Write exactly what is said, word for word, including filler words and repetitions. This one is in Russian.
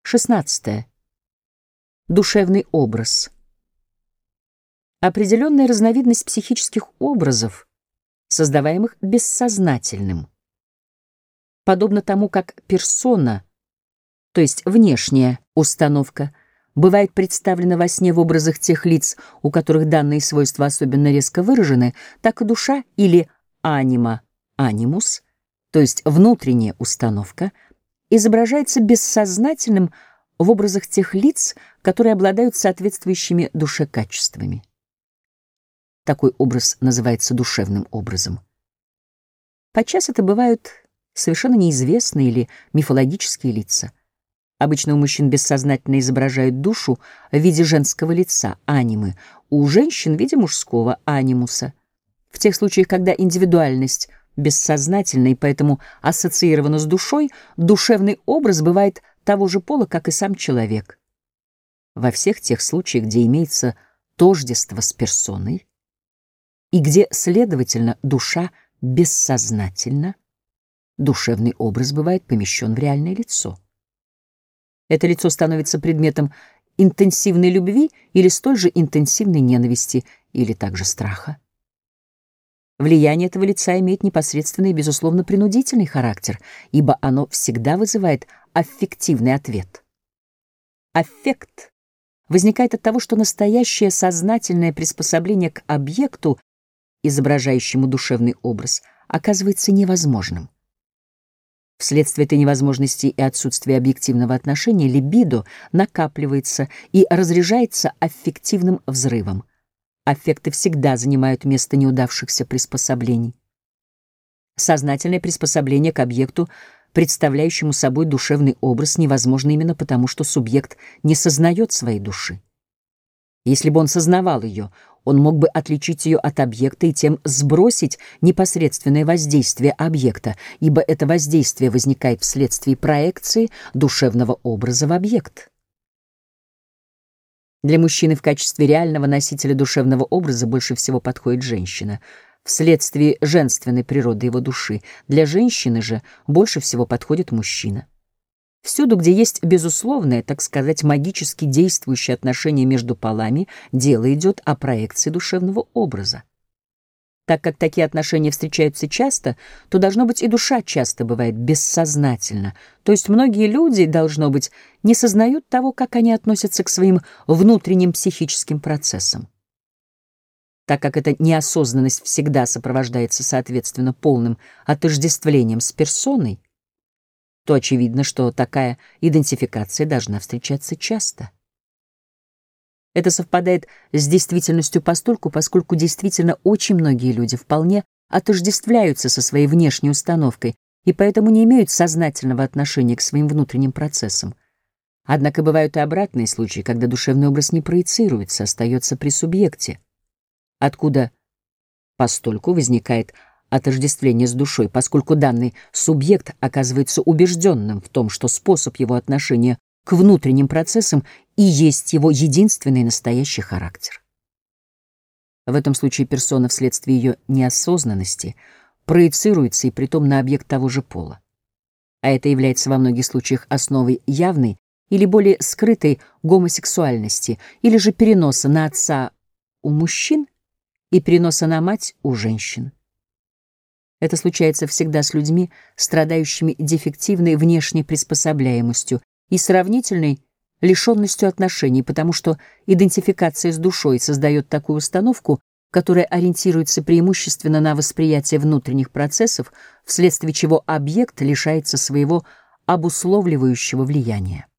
шестнадцатое. Душевный образ. Определенная разновидность психических образов, создаваемых бессознательным. Подобно тому, как персона, то есть внешняя установка, бывает представлена во сне в образах тех лиц, у которых данные свойства особенно резко выражены, так и душа или анима, анимус, то есть внутренняя установка, изображается бессознательным в образах тех лиц, которые обладают соответствующими душе качествами. Такой образ называется душевным образом. Подчас это бывают совершенно неизвестные или мифологические лица. Обычно у мужчин бессознательно изображают душу в виде женского лица, анимы, у женщин в виде мужского, анимуса. В тех случаях, когда индивидуальность бессознательна и поэтому ассоциирована с душой, душевный образ бывает того же пола, как и сам человек. Во всех тех случаях, где имеется тождество с персоной, и где, следовательно, душа бессознательна, душевный образ бывает помещен в реальное лицо. Это лицо становится предметом интенсивной любви или столь же интенсивной ненависти, или также страха. Влияние этого лица имеет непосредственный и, безусловно, принудительный характер, ибо оно всегда вызывает аффективный ответ. Аффект возникает от того, что настоящее сознательное приспособление к объекту, изображающему душевный образ, оказывается невозможным. Вследствие этой невозможности и отсутствия объективного отношения либидо накапливается и разряжается аффективным взрывом. Аффекты всегда занимают место неудавшихся приспособлений. Сознательное приспособление к объекту, представляющему собой душевный образ, невозможно именно потому, что субъект не сознает своей души. Если бы он сознавал ее, он мог бы отличить ее от объекта и тем сбросить непосредственное воздействие объекта, ибо это воздействие возникает вследствие проекции душевного образа в объект. Для мужчины в качестве реального носителя душевного образа больше всего подходит женщина, вследствие женственной природы его души. Для женщины же больше всего подходит мужчина. Всюду, где есть безусловное, так сказать, магически действующее отношение между полами, дело идет о проекции душевного образа. Так как такие отношения встречаются часто, то, должно быть, и душа часто бывает бессознательна, то есть многие люди, должно быть, не сознают того, как они относятся к своим внутренним психическим процессам. Так как эта неосознанность всегда сопровождается, соответственно, полным отождествлением с персоной, то очевидно, что такая идентификация должна встречаться часто. Это совпадает с действительностью постольку, поскольку действительно очень многие люди вполне отождествляются со своей внешней установкой и поэтому не имеют сознательного отношения к своим внутренним процессам. Однако бывают и обратные случаи, когда душевный образ не проецируется, остается при субъекте, откуда постольку возникает отождествление с душой, поскольку данный субъект оказывается убежденным в том, что способ его отношения к внутренним процессам и есть его единственный настоящий характер. В этом случае персона вследствие ее неосознанности проецируется и притом на объект того же пола. А это является во многих случаях основой явной или более скрытой гомосексуальности, или же переноса на отца у мужчин и переноса на мать у женщин. Это случается всегда с людьми, страдающими дефективной внешней приспособляемостью и сравнительной лишенностью отношений, потому что идентификация с душой создает такую установку, которая ориентируется преимущественно на восприятие внутренних процессов, вследствие чего объект лишается своего обусловливающего влияния.